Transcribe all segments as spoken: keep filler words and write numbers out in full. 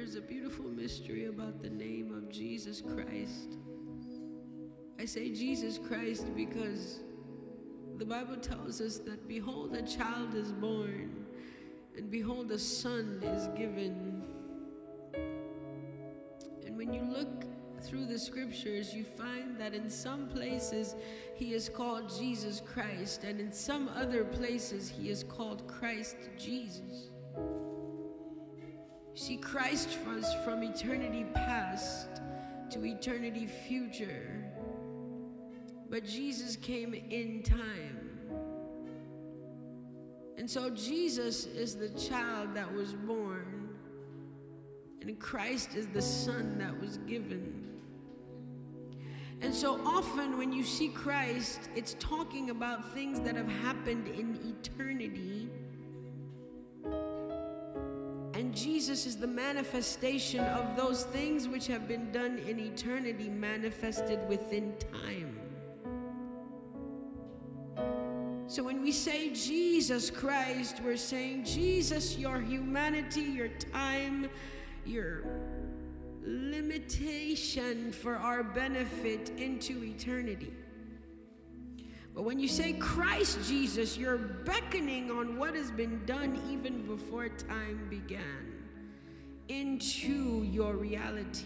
there's a beautiful mystery about the name of Jesus Christ. I say Jesus Christ because the Bible tells us that, behold, a child is born, and behold, a son is given. And when you look through the scriptures, you find that in some places he is called Jesus Christ, and in some other places he is called Christ Jesus. See, Christ was from eternity past to eternity future, but Jesus came in time. And so Jesus is the child that was born, and Christ is the son that was given. And so often when you see Christ, it's talking about things that have happened in eternity. And Jesus is the manifestation of those things which have been done in eternity, manifested within time. So when we say Jesus Christ, we're saying, Jesus, your humanity, your time, your limitation for our benefit into eternity. But when you say Christ Jesus, you're beckoning on what has been done even before time began into your reality.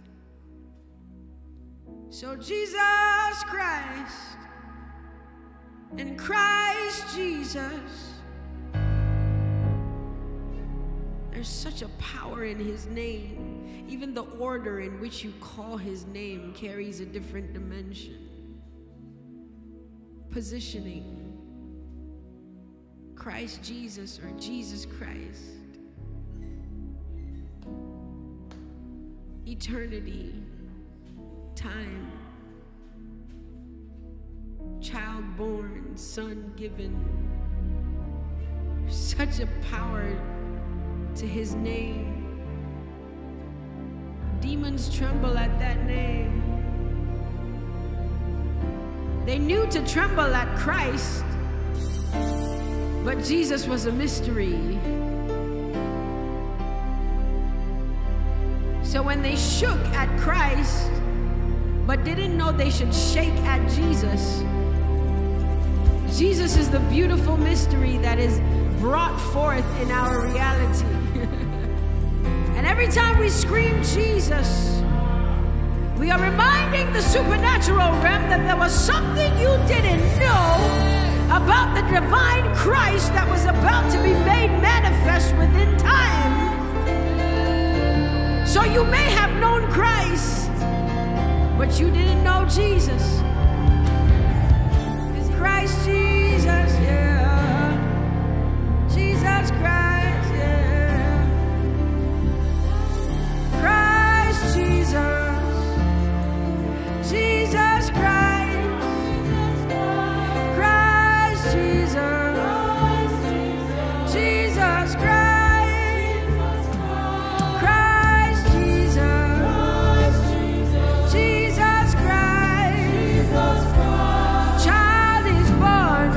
So Jesus Christ and Christ Jesus, there's such a power in his name. Even the order in which you call his name carries a different dimension. Positioning Christ Jesus or Jesus Christ. Eternity, time, child born, son given. Such a power to his name. Demons tremble at that name. They knew to tremble at Christ, but Jesus was a mystery. So when they shook at Christ, but didn't know they should shake at Jesus, Jesus is the beautiful mystery that is brought forth in our reality. And every time we scream Jesus, we are reminding the supernatural realm that there was something you didn't know about the divine Christ that was about to be made manifest within time. So you may have known Christ, but you didn't know Jesus. It's Christ Jesus, yeah. Jesus Christ, yeah. Christ Jesus. Jesus Christ, Christ Jesus, Jesus Christ, Christ Jesus, Jesus Christ, child is born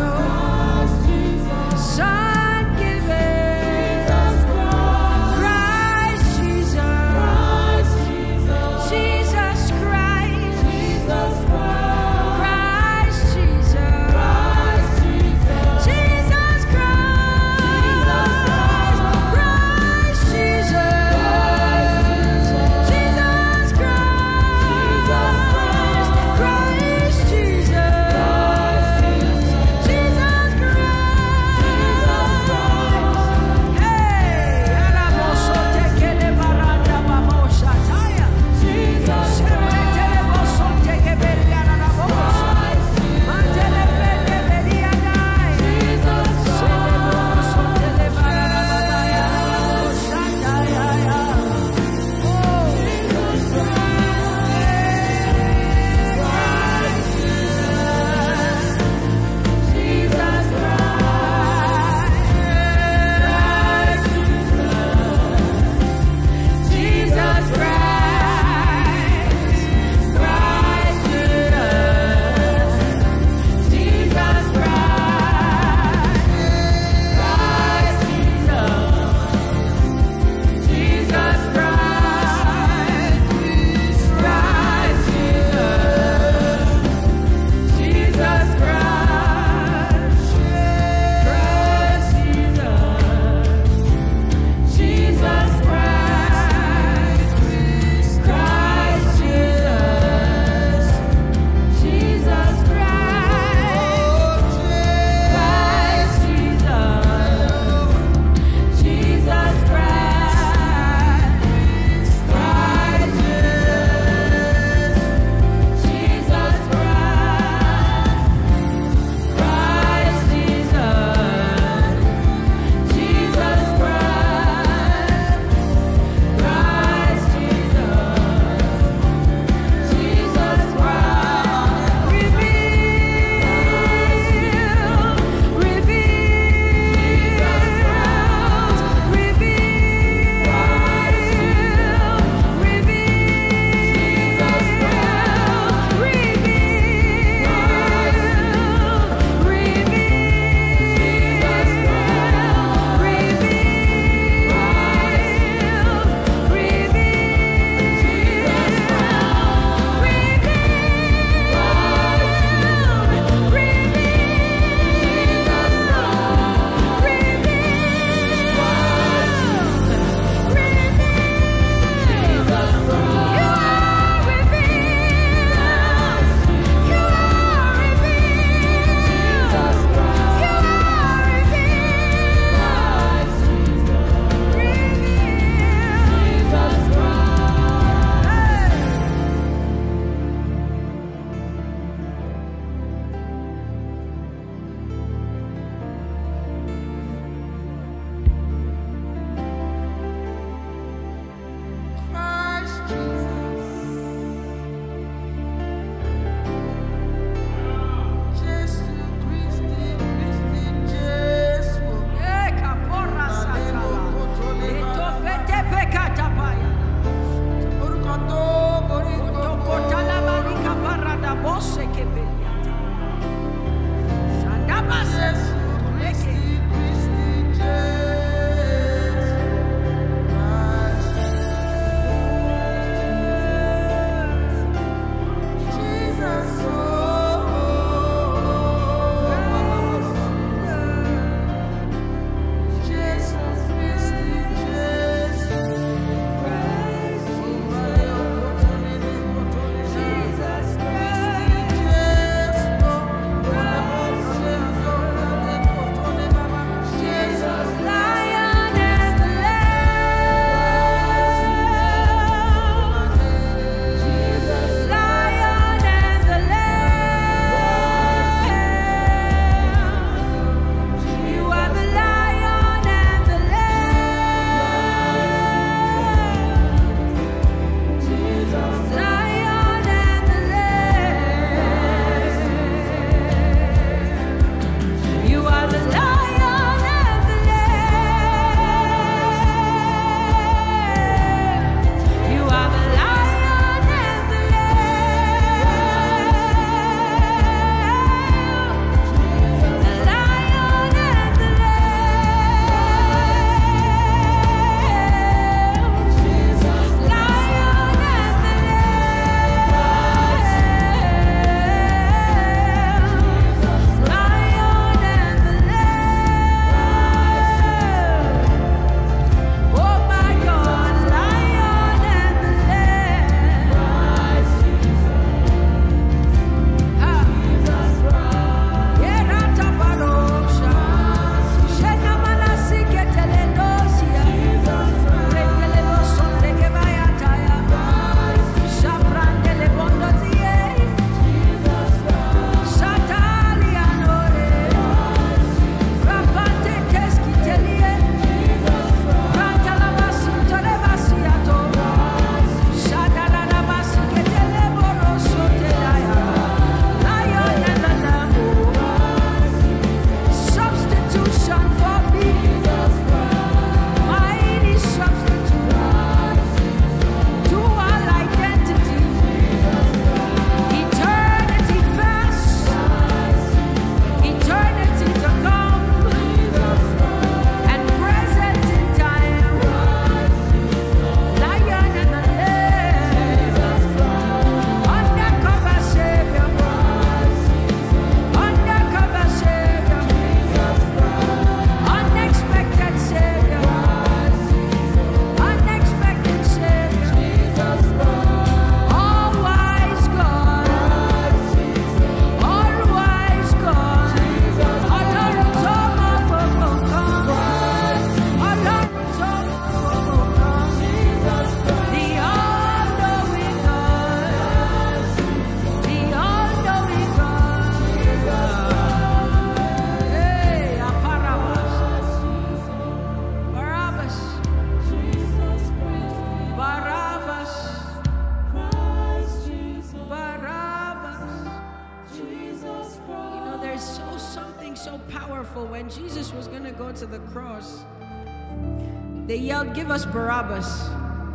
was going to go to the cross, they yelled, "Give us Barabbas."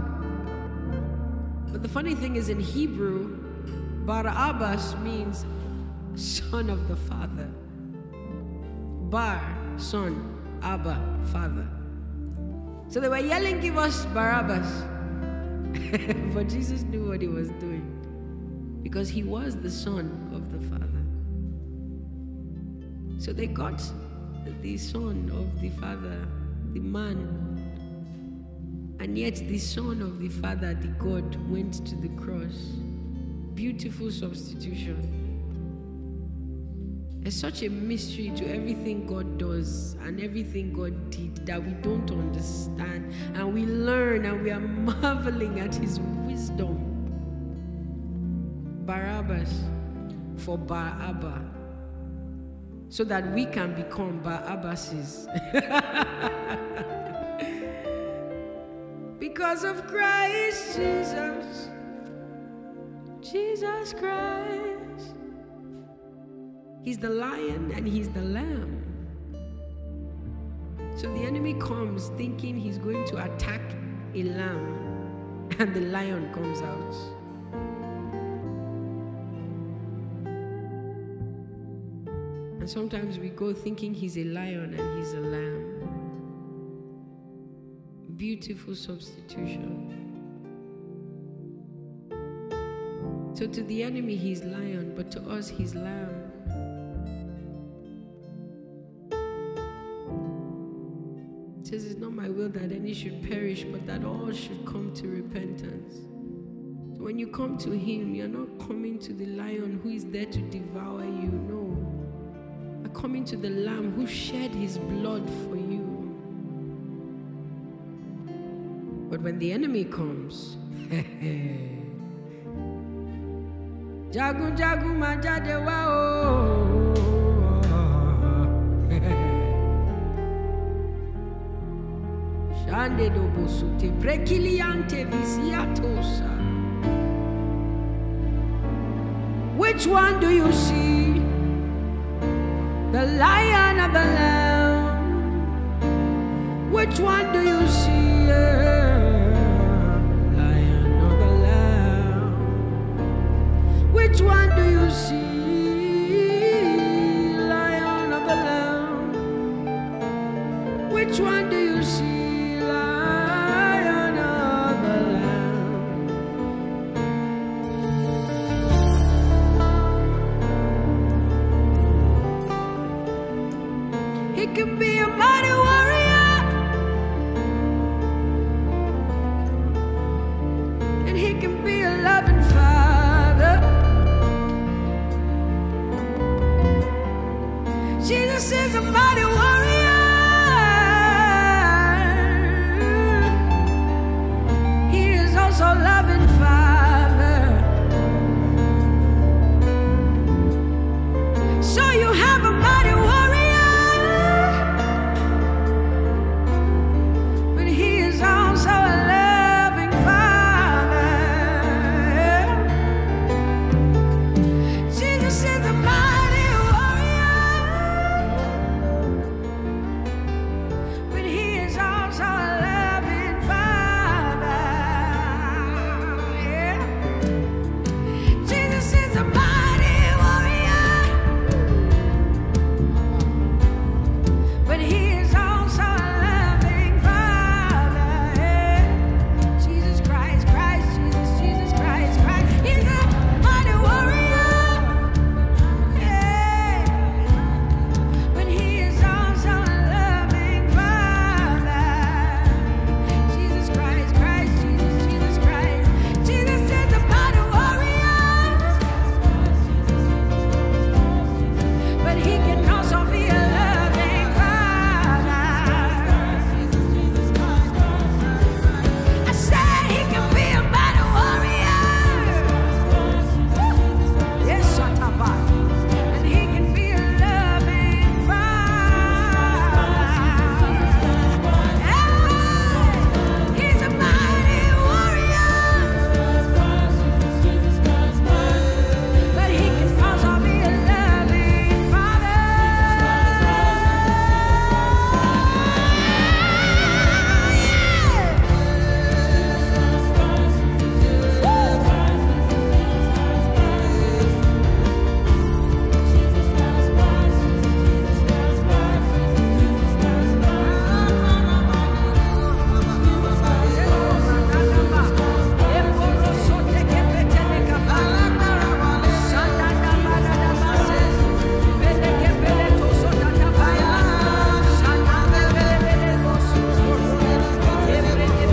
But the funny thing is, in Hebrew, Barabbas means son of the Father. Bar, son, Abba, Father. So they were yelling, "Give us Barabbas." But Jesus knew what he was doing, because he was the son of the Father. So they got the son of the Father, the man, and yet the son of the Father, the God, went to the cross. Beautiful substitution. There's such a mystery to everything God does and everything God did that we don't understand, and we learn and we are marveling at his wisdom. Barabbas for Bar-Abba, so that we can become Bar-Abbases. Because of Christ Jesus, Jesus Christ. He's the lion and he's the lamb. So the enemy comes thinking he's going to attack a lamb, and the lion comes out. And sometimes we go thinking he's a lion and he's a lamb. Beautiful substitution. So to the enemy he's lion, but to us he's lamb. It says, "It's not my will that any should perish, but that all should come to repentance." So when you come to him, you're not coming to the lion who is there to devour you. No. You're coming to the lamb who shed his blood for you. But when the enemy comes, Jagu jagu majade wao. Shande do bosute prekiliante visiatosa. Which one do you see? The lion or the lamb? Which one do you see? Lion or the lamb? Which one do you see? Lion or the lamb? Which one do you see? Lion or the lamb? He can be a mighty warrior, and he can be a loving